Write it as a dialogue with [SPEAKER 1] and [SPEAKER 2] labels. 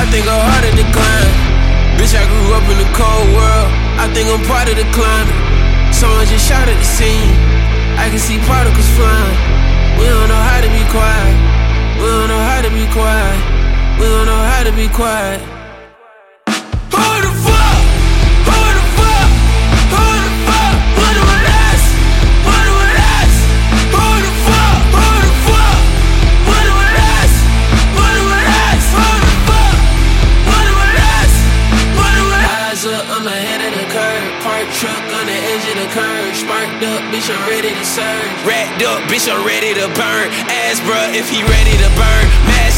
[SPEAKER 1] think I'm harder to climb. Bitch, I grew up in the cold world. I think I'm part of the climate. Someone just shot at the scene. I can see particles flying. We don't know how to be quiet. We don't know how to be quiet. We don't know how to be quiet. Who the fuck? Who the fuck? Who the fuck? Wonder what that's? Wonder what that's? Who the fuck? Who the fuck? Wonder what that's? Wonder what that's? Who the fuck? Wonder what that's? Wonder what that's? Eyes up, I'm ahead of the curve. Park truck on the edge of the curve. Sparked up, bitch, I'm ready to serve. Racked up, bitch, I'm ready to burn. Ask bruh if he ready to burn. Mask